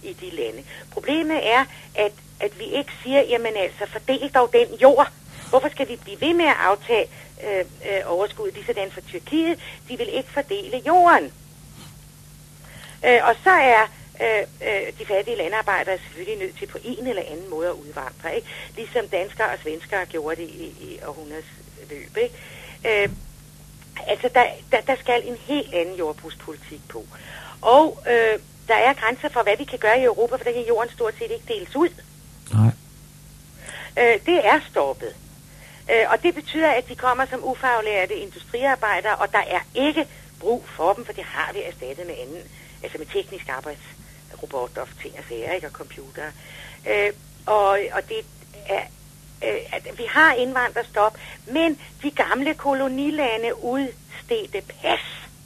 i de lande. Problemet er, at vi ikke siger, jamen altså, fordel dog den jord. Hvorfor skal vi blive ved med at aftage overskuddet, lige sådan for Tyrkiet? De vil ikke fordele jorden. Og så er de fattige landarbejdere selvfølgelig nødt til på en eller anden måde at udvandre, ikke? Ligesom danskere og svenskere gjorde det i århundredes løb, ikke? Altså, der skal en helt anden jordbrugspolitik på. Og der er grænser for, hvad vi kan gøre i Europa, for der kan jorden stort set ikke deles ud. Nej. Det er stoppet. Og det betyder, at de kommer som ufaglærte industriarbejdere, og der er ikke brug for dem, for det har vi erstattet med anden, altså med teknisk arbejdsrobotter og ting og sager, ikke, og computere. Og det er, at vi har indvandrerstop, men de gamle kolonilande udstedte pas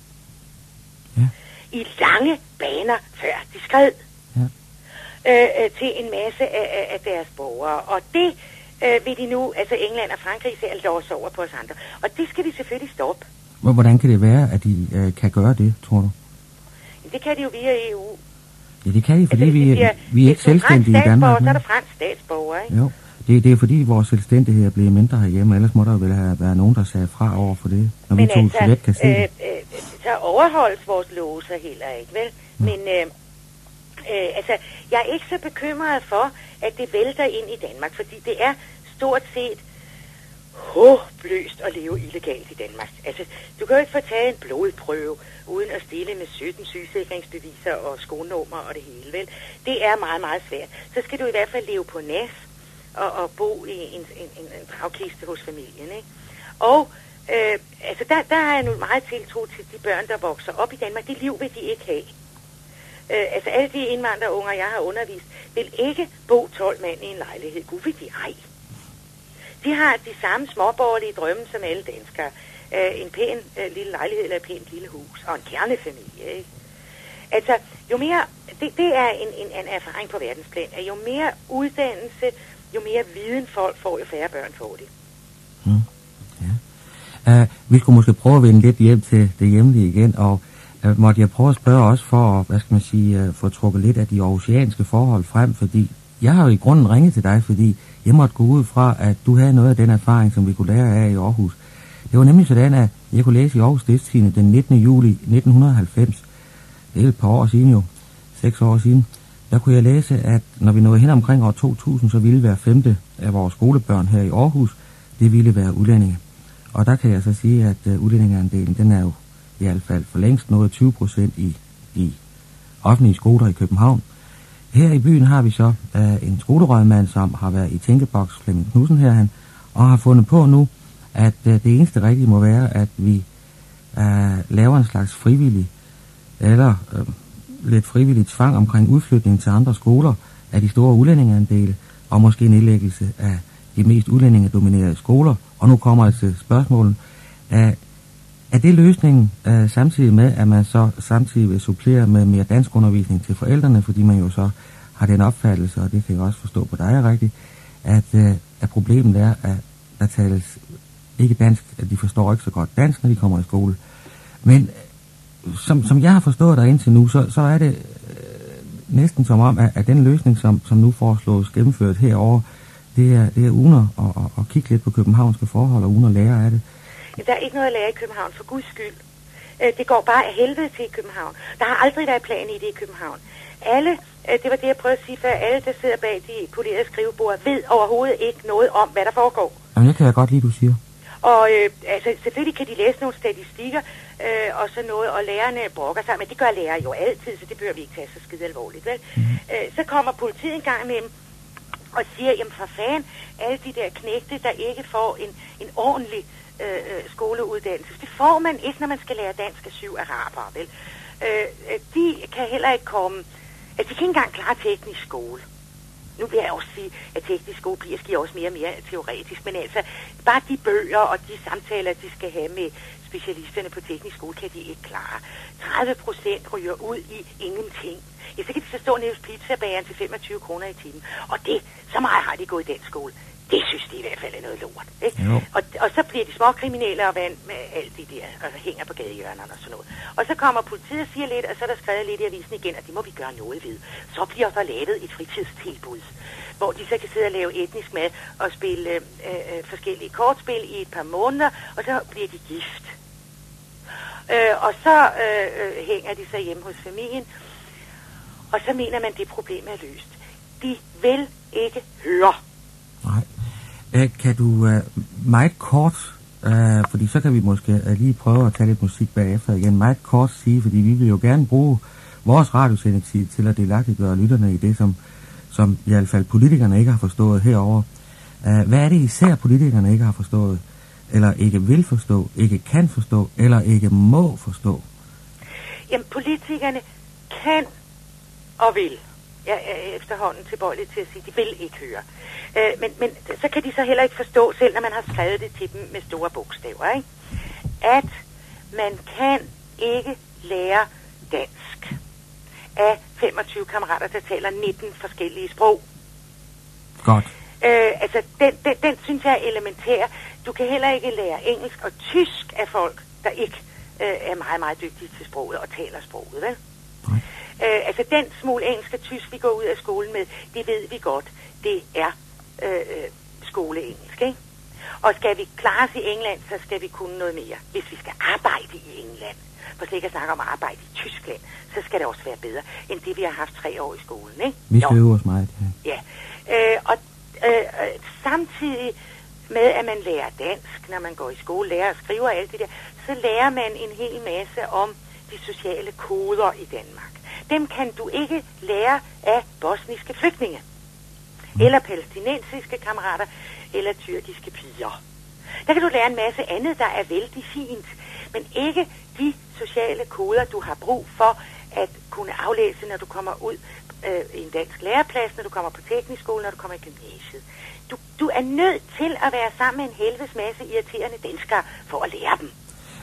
i lange baner, før de skred til en masse af deres borgere. Og det vil de nu, altså England og Frankrig, ser låse over på os andre. Og det skal vi selvfølgelig stoppe. Hvordan kan det være, at de kan gøre det, tror du? Det kan de jo via EU. Ja, det kan de, fordi altså, vi er ikke selvstændige i Danmark. Så er der fransk statsborger, ikke? Jo, det er fordi vores selvstændighed er blevet mindre herhjemme, ellers må der vel have været nogen, der sagde fra over for det, når men vi tog let kan se det. Så overholdes vores love så heller ikke, vel? Ja. Men altså, jeg er ikke så bekymret for, at det vælter ind i Danmark, fordi det er stort set håbløst at leve illegalt i Danmark. Altså, du kan jo ikke få taget en blodprøve, uden at stille med 17 sygesikringsbeviser og skonummer og det hele, vel? Det er meget, meget svært. Så skal du i hvert fald leve på næs og bo i en dragkiste hos familien, ikke? Og altså, der har jeg nu meget tiltro til de børn, der vokser op i Danmark. Det liv vil de ikke have. Altså, alle de indvandrerunger, jeg har undervist, vil ikke bo 12 mand i en lejlighed. Gud vil de ej. De har de samme småborgerlige drømme som alle danskere. En pæn lille lejlighed eller et pænt lille hus og en kernefamilie, ikke? Altså, jo mere, det er en erfaring på verdensplan, at jo mere uddannelse, jo mere viden folk får, jo færre børn får det. Ja. Vi skulle måske prøve at vende lidt hjem til det hjemlige igen, og måtte jeg prøve at spørge også for, hvad skal man sige, få trukket lidt af de aarhusianske forhold frem, fordi jeg har jo i grunden ringet til dig, fordi jeg måtte gå ud fra, at du havde noget af den erfaring, som vi kunne lære af i Aarhus. Det var nemlig sådan, at jeg kunne læse i Aarhus Stiftstidende den 19. juli 1990. Det er et par år siden jo, 6 år siden. Der kunne jeg læse, at når vi nåede hen omkring år 2000, så ville hver 5. af vores skolebørn her i Aarhus, det ville være udlændinge. Og der kan jeg så sige, at udlændingeandelen, den er jo i hvert fald for længst nået 20% i offentlige skoler i København. Her i byen har vi så en skolerådmand, som har været i tænkeboks, Flemming Knudsen her, og har fundet på nu, at det eneste rigtige må være, at vi laver en slags frivillig, eller lidt frivillig tvang omkring udflytning til andre skoler af de store udlændingeandele, og måske nedlæggelse af de mest udlændingedominerede skoler. Og nu kommer jeg til spørgsmålet. Er det løsningen samtidig med, at man så samtidig vil supplere med mere dansk undervisning til forældrene, fordi man jo så har den opfattelse, og det kan jeg også forstå på dig rigtigt, at problemet er, at der tales ikke dansk, at de forstår ikke så godt dansk, når de kommer i skole. Men som jeg har forstået dig indtil nu, så er det næsten som om, at den løsning, som nu foreslås gennemført herovre, det er uden at kigge lidt på københavnske forhold og uden at lære af det. Der er ikke noget at lære i København, for Guds skyld. Det går bare af helvede til i København. Der har aldrig været plan i det i København. Alle, det var det, jeg prøvede at sige før, alle, der sidder bag de polerede skrivebord, ved overhovedet ikke noget om, hvad der foregår. Jamen, det kan jeg godt lide, du siger. Og altså, selvfølgelig kan de læse nogle statistikker og sådan noget, og lærerne brokker sig, men det gør lærere jo altid, så det bør vi ikke tage så skide alvorligt, vel? Så kommer politiet en gang med dem og siger, jamen for fanden, alle de der knægte, der ikke får en ordentlig skoleuddannelse. Det får man ikke, når man skal lære dansk af 7 arabere, vel? De kan heller ikke komme, altså de kan ikke engang klare teknisk skole. Nu vil jeg også sige, at teknisk skole bliver også mere og mere teoretisk, men altså, bare de bøger og de samtaler, de skal have med specialisterne på teknisk skole, kan de ikke klare. 30% ryger ud i ingenting. Ja, så kan de så stå nede hos pizzabageren til 25 kroner i timen. Og det, så meget har de gået i den skole. Det synes de i hvert fald er noget lort. Ikke? Og så bliver de små kriminelle og vand med alt det der, og hænger på gadehjørnerne og sådan noget. Og så kommer politiet og siger lidt, og så er der skrevet lidt i avisen igen, og det må vi gøre noget ved. Så bliver der lavet et fritidstilbud, hvor de så kan sidde og lave etnisk mad og spille forskellige kortspil i et par måneder, og så bliver de gift. Og så hænger de sig hjemme hos familien, og så mener man, at det problem er løst. De vil ikke høre. Nej. Kan du meget kort, fordi så kan vi måske lige prøve at tage lidt musik bagefter igen, meget kort sige, fordi vi vil jo gerne bruge vores radiosendetid til at delagtiggøre lytterne i det, som i hvert fald politikerne ikke har forstået herover. Hvad er det især politikerne ikke har forstået, eller ikke vil forstå, ikke kan forstå, eller ikke må forstå? Jamen, politikerne kan og vil. Jeg er efterhånden tilbøjelig til at sige, at de vil ikke høre. Men så kan de så heller ikke forstå, selv når man har skrevet det til dem med store bogstaver, ikke? At man kan ikke lære dansk af 25 kammerater, der taler 19 forskellige sprog. Godt. Altså, den synes jeg er elementær. Du kan heller ikke lære engelsk og tysk af folk, der ikke er meget, meget dygtige til sproget og taler sproget, vel? Nej. Altså, den smule engelsk og tysk, vi går ud af skolen med, det ved vi godt, det er skoleengelsk, ikke? Og skal vi klare os i England, så skal vi kunne noget mere. Hvis vi skal arbejde i England, for slet ikke at snakke om arbejde i Tyskland, så skal det også være bedre, end det vi har haft 3 år i skolen, ikke? Vi skal øve os meget, ja. Ja. Og samtidig med, at man lærer dansk, når man går i skole, lærer at skrive og alt det der, så lærer man en hel masse om de sociale koder i Danmark. Dem kan du ikke lære af bosniske flygtninge, eller palæstinensiske kammerater, eller tyrkiske piger. Der kan du lære en masse andet, der er vældig fint, men ikke de sociale koder, du har brug for at kunne aflæse, når du kommer ud i en dansk læreplads, når du kommer på teknisk skole, når du kommer i gymnasiet. Du er nødt til at være sammen med en helvedes masse irriterende danskere for at lære dem.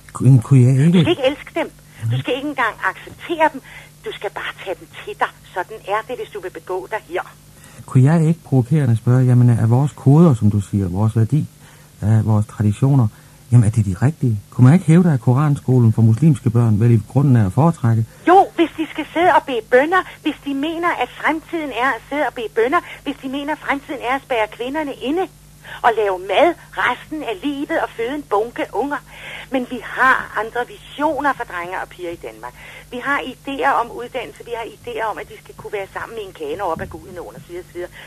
Du skal ikke elske dem. Du skal ikke engang acceptere dem. Du skal bare tage dem til dig. Sådan er det, hvis du vil begå dig her. Kunne jeg ikke provokerende spørge, jamen er vores koder, som du siger, vores værdi, vores traditioner, jamen er det de rigtige? Kunne man ikke hævde, at koranskolen for muslimske børn vel i grunden er at foretrække? Jo, hvis de skal sidde og bede bønner, hvis de mener, at fremtiden er at sidde og bede bønner, hvis de mener, at fremtiden er at spærre kvinderne inde og lave mad resten af livet og føde en bunke unger. Men vi har andre visioner for drenge og piger i Danmark. Vi har idéer om uddannelse, vi har idéer om, at de skal kunne være sammen i en kano op ad Gudenåen osv.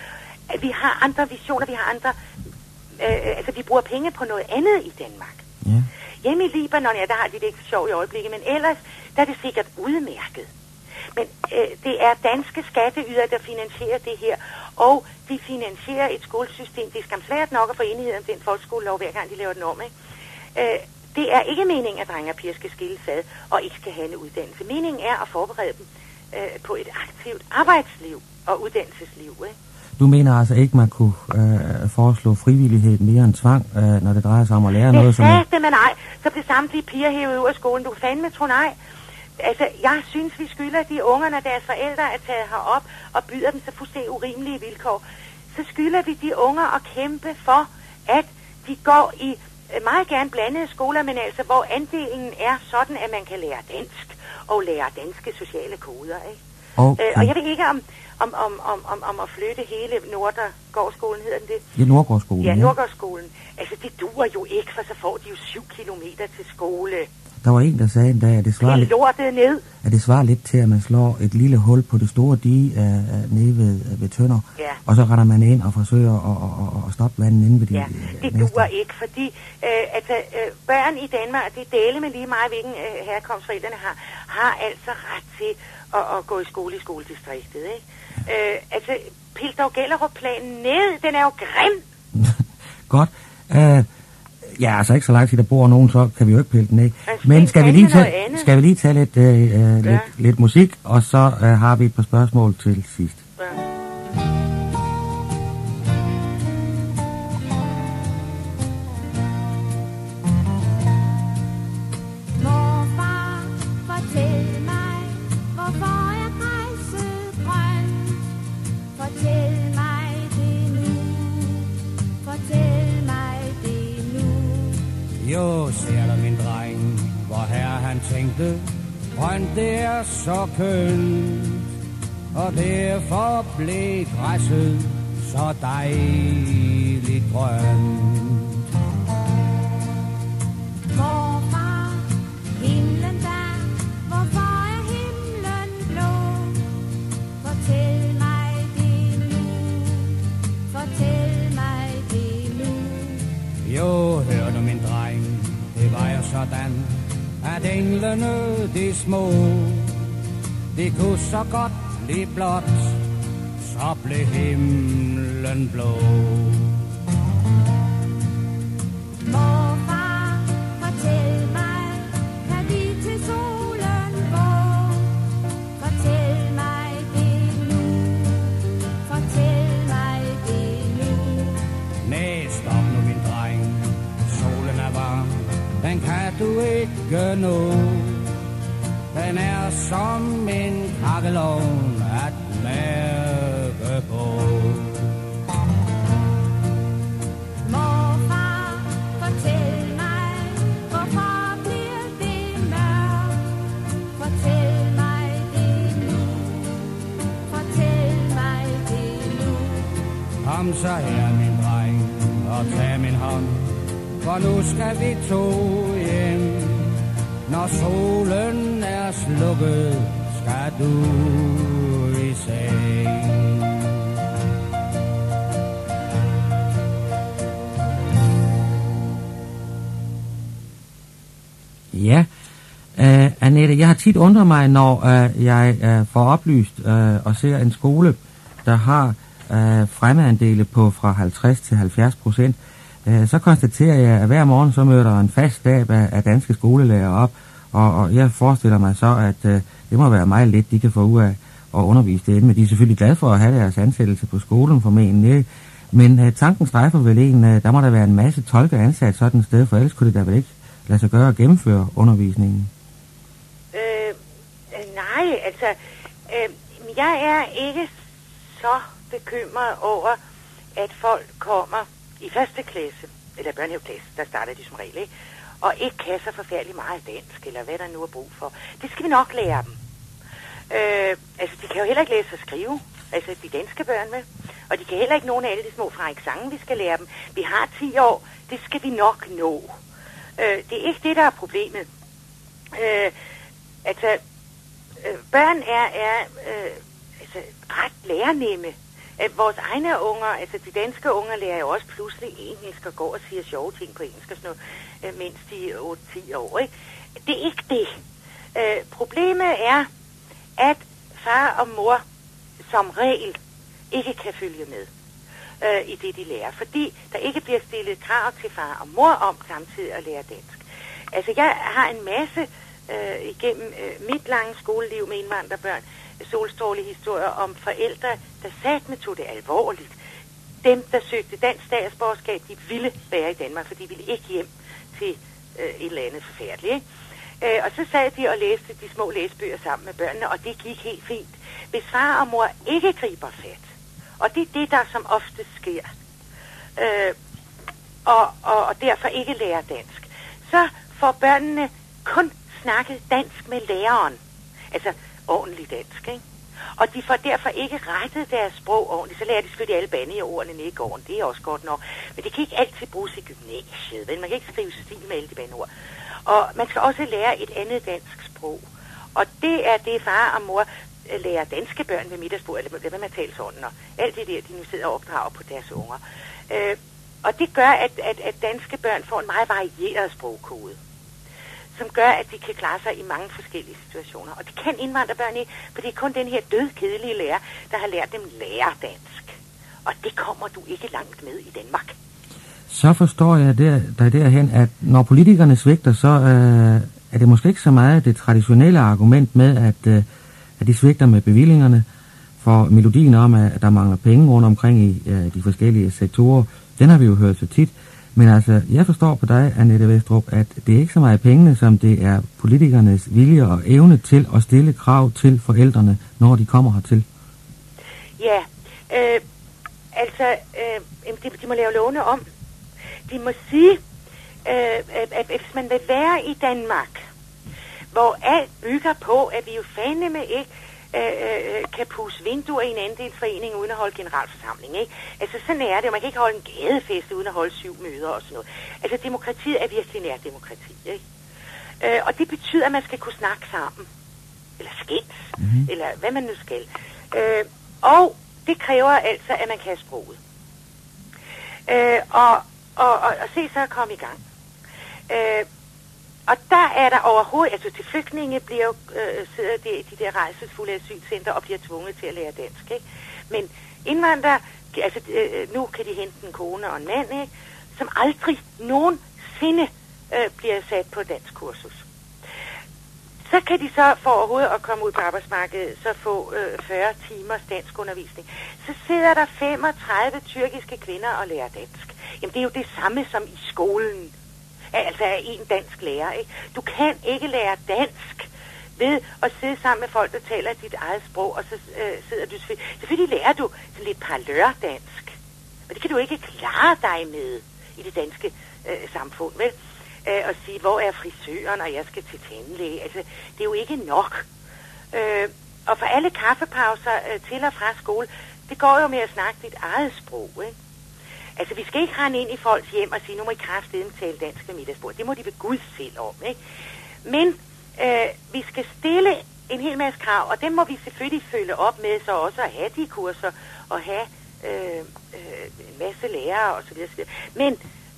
Vi har andre visioner, vi har andre... altså, vi bruger penge på noget andet i Danmark. Ja. Hjemme i Libanon, ja, der har de det ikke så sjovt i øjeblikket, men ellers, der er det sikkert udmærket. Men det er danske skatteyder, der finansierer det her, og de finansierer et skolesystem. Det er skamsvært nok at få enighed om den folkeskolelov, hver gang de laver den om, ikke? Det er ikke meningen, at drenge og piger skal skilles ad og ikke skal have en uddannelse. Meningen er at forberede dem på et aktivt arbejdsliv og uddannelsesliv, ikke? Du mener altså ikke, man kunne foreslå frivillighed mere end tvang, når det drejer sig om at lære noget som... Det men nej, så bliver samtlige piger hævet ud af skolen. Du fandme tro nej. Altså, jeg synes, vi skylder de unger, når deres forældre er taget herop og byder dem så fuldstændig urimelige vilkår. Så skylder vi de unger at kæmpe for, at de går i meget gerne blandede skoler, men altså, hvor andelen er sådan, at man kan lære dansk og lære danske sociale koder, ikke? Okay. Og jeg ved ikke om at flytte hele Nordgårdsskolen, hedder den det? Ja, Nordgårdsskolen. Ja, Nordgårdsskolen. Altså, det duer jo ikke, for så får de jo 7 kilometer til skole. Der var en, der sagde en dag, at det svarer lidt til, at man slår et lille hul på det store dige nede ved Tønder, ja. Og så retter man ind og forsøger at stoppe vandet inde ved de det duer ikke, fordi børn i Danmark, det dele med lige meget, hvilken herkomstforældrene har altså ret til at gå i skole i skoledistriktet, ikke? Pil dog Gellerup-planen ned, den er jo grim. Godt. Ja, altså ikke så lang tid, der bor nogen, så kan vi jo ikke pille den af. Men skal vi lige tage lidt musik, og så har vi et par spørgsmål til sidst. Ja. Jo, ser du min dreng, hvor her han tænkte, grønt det er så kønt, og derfor blev græsset så dejligt grønt. Hvorfra himlen der, hvorfor er himlen blå? Fortæl mig det nu, fortæl mig det nu. Jo, hør du min dreng, det var jo sådan, at englene de små, de kunne så godt lide blåt, så blev himlen blå. Morfar, fortæl mig, kan vi til solen gå? Fortæl mig det nu, fortæl mig det nu. Næh, stop nu min dreng, solen er varm, den kan du ikke nå. Den er som en kakkelovn at mærke på. Morfar, fortæl mig, hvorfor bliver det mørkt? Fortæl mig det nu, fortæl mig det nu. Kom så her min dreng, og tag min hånd, for nu skal vi to hjem. Når solen er slukket, skal du i seng. Ja, Annette, jeg har tit undret mig, når jeg får oplyst og ser en skole, der har fremmedandele på fra 50 til 70%, så konstaterer jeg, at hver morgen så møder der en fast stab af danske skolelærer op, og jeg forestiller mig så, at det må være meget lidt, de kan få ud af at undervise det. Men de er selvfølgelig glade for at have deres ansættelse på skolen formentlig. Men tanken strejfer vel en, der må der være en masse tolke ansat sådan et sted, for ellers kunne det da vel ikke lade sig gøre at gennemføre undervisningen. Nej, altså, jeg er ikke så bekymret over, at folk kommer i første klasse, eller børnehaveklasse, der starter de som regel, ikke? Og ikke kan så forfærdeligt meget dansk, eller hvad der nu er brug for. Det skal vi nok lære dem. Altså, de kan jo heller ikke læse og skrive, altså de danske børn med. Og de kan heller ikke nogen af alle de små Frederiksange, vi skal lære dem. Vi har 10 år, det skal vi nok nå. Det er ikke det, der er problemet. Børn er ret lærernemme. Vores egne unger, altså de danske unger, lærer jo også pludselig engelsk og går og siger sjove ting på engelsk og sådan noget, mens de er 8-10 år, ikke? Det er ikke det. Problemet er, at far og mor som regel ikke kan følge med i det, de lærer, fordi der ikke bliver stillet krav til far og mor om samtidig at lære dansk. Altså, jeg har en masse igennem mit lange skoleliv med indvandrerbørn, solstrålehistorier om forældre, der satme tog det alvorligt. Dem, der søgte dansk statsborgerskab, de ville være i Danmark, for de ville ikke hjem til et eller andet forfærdeligt, ikke? Og så sad de og læste de små læsebøger sammen med børnene, og det gik helt fint. Hvis far og mor ikke griber fat, og det er det, der som ofte sker, og derfor ikke lærer dansk, så får børnene kun snakket dansk med læreren. Altså ordentligt dansk, ikke? Og de får derfor ikke rettet deres sprog ordentligt. Så lærer de selvfølgelig alle bandeordene nede i gården. Det er også godt nok. Men det kan ikke altid bruges i gymnasiet, vel? Man kan ikke skrive stil med alle de bandeord. Og man skal også lære et andet dansk sprog. Og det er det, far og mor lærer danske børn ved middagsbordet, eller hvad man taler sådan, og alt det der, de nu sidder og opdrager på deres unger. Og det gør, at danske børn får en meget varieret sprogkode, som gør, at de kan klare sig i mange forskellige situationer. Og det kan indvandrerbørn ikke, for det er kun den her dødkedelige lærer, der har lært dem lære dansk. Og det kommer du ikke langt med i Danmark. Så forstår jeg dig derhen, at når politikerne svigter, så er det måske ikke så meget det traditionelle argument med, at de svigter med bevillingerne, for melodien om, at der mangler penge rundt omkring i de forskellige sektorer. Den har vi jo hørt så tit. Men altså, jeg forstår på dig, Annette Westrup, at det er ikke så meget pengene, som det er politikernes vilje og evne til at stille krav til forældrene, når de kommer hertil. Ja, de må lave lovene om. De må sige, at hvis man vil være i Danmark, hvor alt bygger på, at vi jo fandeme ikke kan pusse vinduer i en andelsforening uden at holde generalforsamling, ikke? Altså sådan er det, man kan ikke holde en gadefest uden at holde 7 møder og sådan noget. Altså demokratiet er virkelig nærdemokrati, ikke? Og det betyder, at man skal kunne snakke sammen. Eller skændes, eller hvad man nu skal. Og det kræver altså, at man kan sproget. Og se så at komme i gang. Og der er der overhovedet, altså til flygtninge bliver jo, sidder de der rejsesfulde asylcenter og bliver tvunget til at lære dansk, ikke? Men indvandrere, altså nu kan de hente en kone og en mand, ikke? Som aldrig nogensinde bliver sat på dansk kursus. Så kan de så for overhovedet at komme ud på arbejdsmarkedet, så få 40 timers dansk undervisning. Så sidder der 35 tyrkiske kvinder og lærer dansk. Jamen det er jo det samme som i skolen. Altså er en dansk lærer, ikke? Du kan ikke lære dansk ved at sidde sammen med folk, der taler dit eget sprog, og så sidder du selvfølgelig lærer du sådan lidt parlørdansk. Men det kan du ikke klare dig med i det danske samfund, vel? Og sige, hvor er frisøren, og jeg skal til tandlæge. Altså, det er jo ikke nok. Og for alle kaffepauser til og fra skole, det går jo med at snakke dit eget sprog, ikke? Altså, vi skal ikke rende ind i folks hjem og sige, nu må I kraftedeme tale dansk ved middagsbord. Det må de ved Gud selv om, ikke? Men vi skal stille en hel masse krav, og dem må vi selvfølgelig følge op med, så også at have de kurser, og have en masse lærere, og så videre. Men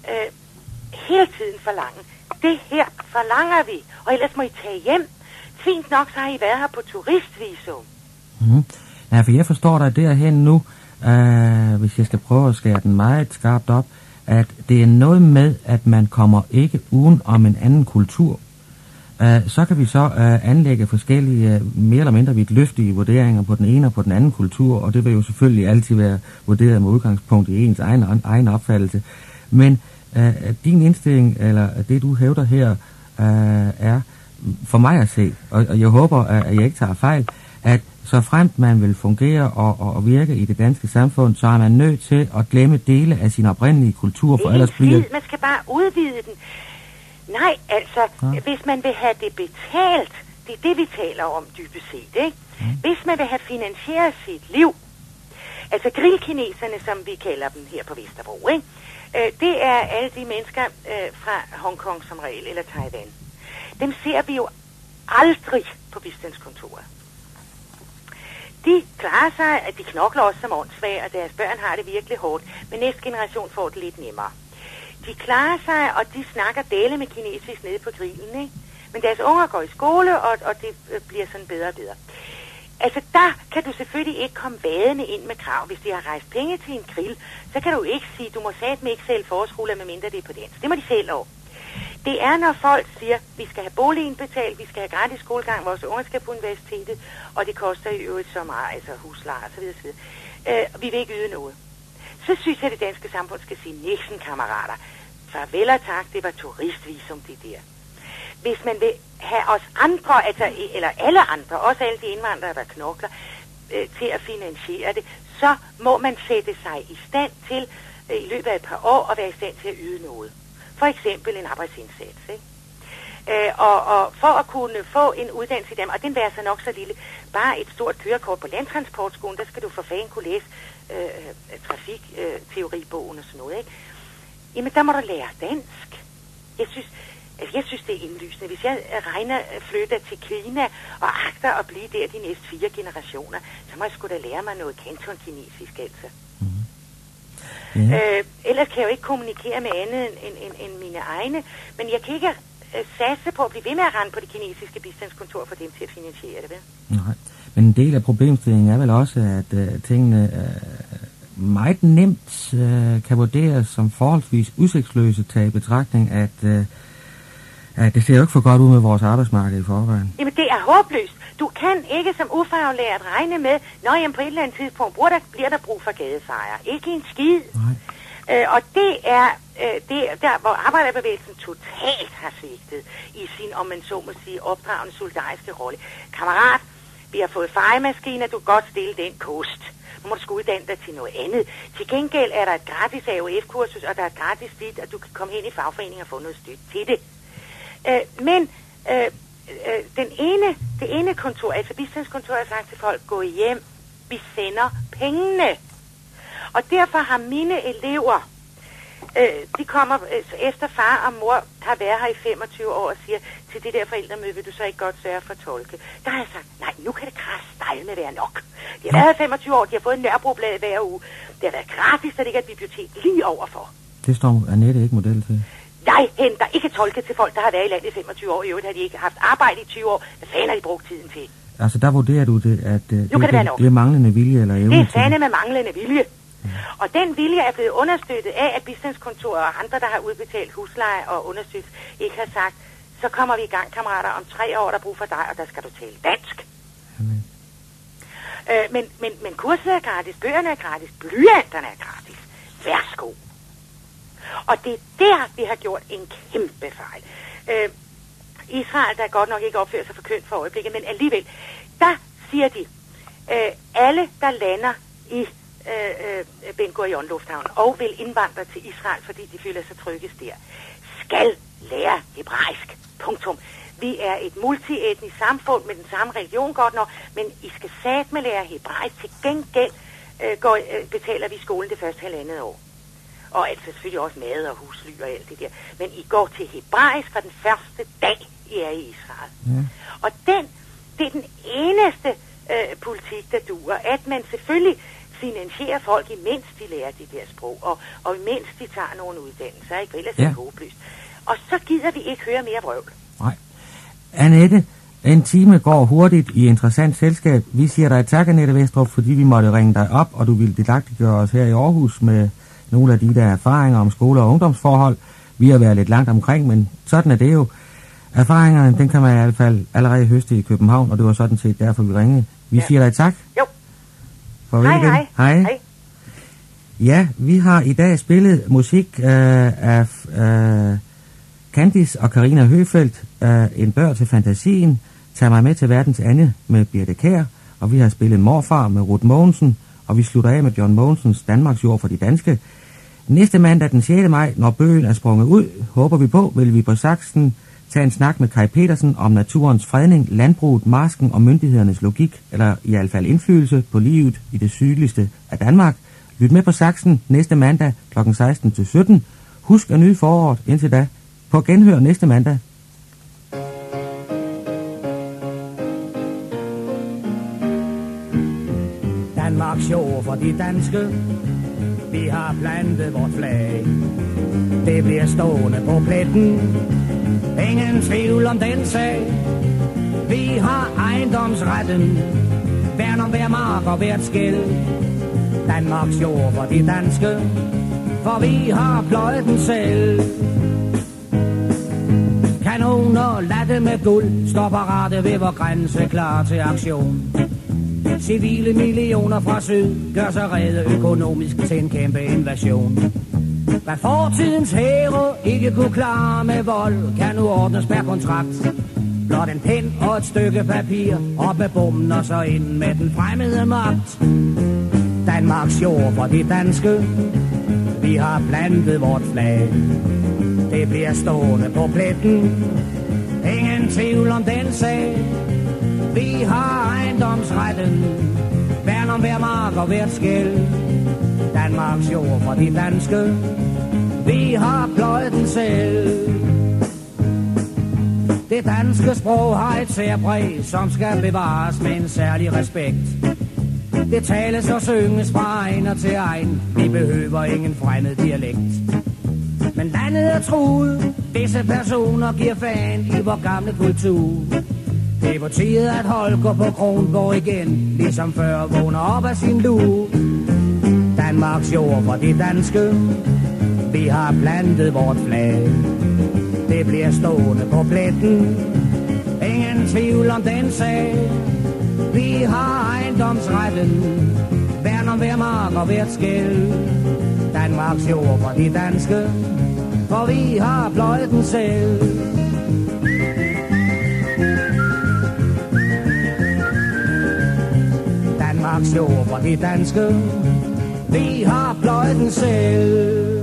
hele tiden forlange. Det her forlanger vi, og ellers må I tage hjem. Fint nok, så har I været her på turistvisum. Ja, for jeg forstår dig derhen nu, hvis jeg skal prøve at skære den meget skarpt op, at det er noget med, at man kommer ikke uden om en anden kultur. Så kan vi så anlægge forskellige, mere eller mindre vidtløftige vurderinger på den ene og på den anden kultur, og det vil jo selvfølgelig altid være vurderet med udgangspunkt i ens egen opfattelse. Men din indstilling, eller det du hævder her, er for mig at se, og jeg håber, at jeg ikke tager fejl, at så fremt man vil fungere og virke i det danske samfund, så er man nødt til at glemme dele af sin oprindelige kultur, for ellers bliver... Man skal bare udvide den. Nej, altså, hvis man vil have det betalt, det er det, vi taler om dybest set, ikke? Hvis man vil have finansieret sit liv, altså grillkineserne, som vi kalder dem her på Vesterbro, ikke? Det er alle de mennesker fra Hongkong som regel, eller Taiwan. Dem ser vi jo aldrig på bistandskontoret. De klarer sig, at de knokler også som åndssvage, og deres børn har det virkelig hårdt, men næste generation får det lidt nemmere. De klarer sig, og de snakker dele med kinesisk nede på grillen, ikke? Men deres unger går i skole, og det bliver sådan bedre og bedre. Altså, der kan du selvfølgelig ikke komme vadende ind med krav. Hvis de har rejst penge til en grill, så kan du ikke sige, du må satme ikke sælge forskole, medmindre det er på dansk. Det må de selv over. Det er, når folk siger, vi skal have boligen betalt, vi skal have gratis skolegang, vores unger skal på universitetet, og det koster i øvrigt så meget, altså husleje og så videre, så videre. Vi vil ikke yde noget. Så synes jeg, at det danske samfund skal sige, Nixon, kammerater, farvel og tak, det var turistvisum, det der. Hvis man vil have os andre, altså, eller alle andre, også alle de indvandrere, der knokler, til at finansiere det, så må man sætte sig i stand til, i løbet af et par år, at være i stand til at yde noget. For eksempel en arbejdsindsats, ikke? Og for at kunne få en uddannelse i Danmark, og den vil altså nok så lille, bare et stort kørekort på landtransportskolen, der skal du for fanden kunne læse trafikteoribogen og sådan noget, ikke? Jamen, der må du lære dansk. Jeg synes, det er indlysende. Hvis jeg flytter til Kina og agter at blive der de næste 4 generationer, så må jeg sgu da lære mig noget kanton-kinesisk, altså. Ellers kan jeg jo ikke kommunikere med andet end mine egne, men jeg kan ikke satse på at blive ved med at rende på det kinesiske bistandskontor for dem til at finansiere det, vel? Nej, men en del af problemstillingen er vel også, at tingene meget nemt kan vurderes som forholdsvis udsigtsløse, tage i betragtning, at det ser jo ikke for godt ud med vores arbejdsmarked i forvejen. Jamen, det er håbløst. Du kan ikke som ufaglært regne med, når jamen på et eller andet tidspunkt bliver der brug for gadefejre. Ikke en skid. Og det er der, hvor arbejderbevægelsen totalt har svigtet i sin, om man så må sige, opdragende solidariske rolle. Kammerat, Vi har fået fejemaskiner, du kan godt stille den kost. Nu må du sgu uddanne dig til noget andet. Til gengæld er der et gratis AOF-kursus, og der er et gratis fit, og du kan komme hen i fagforeningen og få noget støtte til det. Det ene kontor, altså bistandskontoret, har sagt til folk, gå hjem, vi sender pengene. Og derfor har mine elever, de kommer efter far og mor har været her i 25 år og siger til det der forældremøde, vil du så ikke godt sørge for tolke? Der har jeg sagt, nej, nu kan det kraftedeme være nok. De har været her i 25 år, de har fået en Nørrebroblad hver uge. Det har været gratis, at det ikke er et bibliotek lige overfor. Det står Annette ikke model til. Jeg henter ikke tolke til folk, der har været i landet i 25 år. I øvrigt har de ikke haft arbejde i 20 år. Hvad fanden har de brugt tiden til? Altså, der vurderer du det, at det er manglende vilje eller evne. Det er fandme med manglende vilje. Og den vilje er blevet understøttet af, at bistandskontoret og andre, der har udbetalt husleje og understøttet, ikke har sagt, så kommer vi i gang, kammerater, om 3 år, der er brug for dig, og der skal du tale dansk. Men kurset er gratis, bøgerne er gratis, blyanterne er gratis. Værsgo. Og det er der, vi har gjort en kæmpe fejl. Israel, der godt nok ikke opfører sig for kønt for øjeblikket, men alligevel, der siger de, alle, der lander i Ben Gurion Lufthavn og vil indvandre til Israel, fordi de føler sig tryggest der, skal lære hebraisk. Punktum. Vi er et multietnisk samfund med den samme religion godt nok, men I skal satme lære hebraisk. Til gengæld betaler vi skolen det første 1,5 år. Og altså selvfølgelig også mad og husly og alt det der. Men I går til hebraisk fra den første dag, I er i Israel. Ja. Og det er den eneste politik, der duer. At man selvfølgelig finansierer folk, imens de lærer de der sprog, og imens de tager nogle uddannelser, ikke? Ellers er det håbløst. Og så gider vi ikke høre mere vrøvl. Nej. Annette, en time går hurtigt i interessant selskab. Vi siger dig tak, Annette Vestrup, fordi vi måtte ringe dig op, og du ville delagtiggøre os her i Aarhus med nogle af de der erfaringer om skole- og ungdomsforhold. Vi har været lidt langt omkring, men sådan er det jo. Erfaringerne, den kan man i hvert fald allerede høste i København, og det var sådan set derfor, vi ringede. Vi siger dig tak. Jo. Farvel. Hej. Ja, vi har i dag spillet musik af Candice og Carina Høfeldt, En bør til fantasien, Tag mig med til verdens ande med Birthe Kjær, og vi har spillet Morfar med Ruth Mogensen, og vi slutter af med John Mogensens Danmarks jord for de danske. Næste mandag den 6. maj, når bøgen er sprunget ud, håber vi på, vil vi på Saxen tage en snak med Kai Petersen om naturens fredning, landbruget, marsken og myndighedernes logik, eller i hvert fald indflydelse på livet i det sydligste af Danmark. Lyt med på Saxen næste mandag kl. 16-17. Husk at nyde foråret indtil da. På genhør næste mandag. Danmarks jord for de danske, vi har plantet vort flag. Det bliver stående på pletten, ingen tvivl om den sag. Vi har ejendomsretten, værn om hver mark og hvert skæld. Danmarks jord for de danske, for vi har pløjet den selv. Kanoner latte med guld, står parate ved vor grænse, klar til aktion. Civile millioner fra syd gør sig rede økonomisk til en kæmpe invasion. Hvad fortidens hære ikke kunne klare med vold, kan nu ordnes per kontrakt. Blot en pen og et stykke papir, op med bomben og så ind med den fremmede magt. Danmarks jord for de danske, vi har plantet vort flag. Det bliver stående på pletten, ingen tvivl om den sag. Vi har ejendomsretten, værn om hver mark og hvert skæld. Danmarks jord for de danske, vi har pløjet den selv. Det danske sprog har et særpræg, som skal bevares med en særlig respekt. Det tales og synges fra egen og til egen, vi behøver ingen fremmed dialekt. Men landet er truet, disse personer giver fan i vor gamle kultur. Det er på tide, at Holger på Kronborg igen, ligesom før, vågner op af sin lue. Danmarks jord for de danske, vi har plantet vort flag. Det bliver stående på pletten, ingen tvivl om den sag. Vi har ejendomsretten, værn om hver mark og hvert skæld. Danmarks jord for de danske, for vi har pløjet den selv. snupper det danske. Vi har pløjet den selv.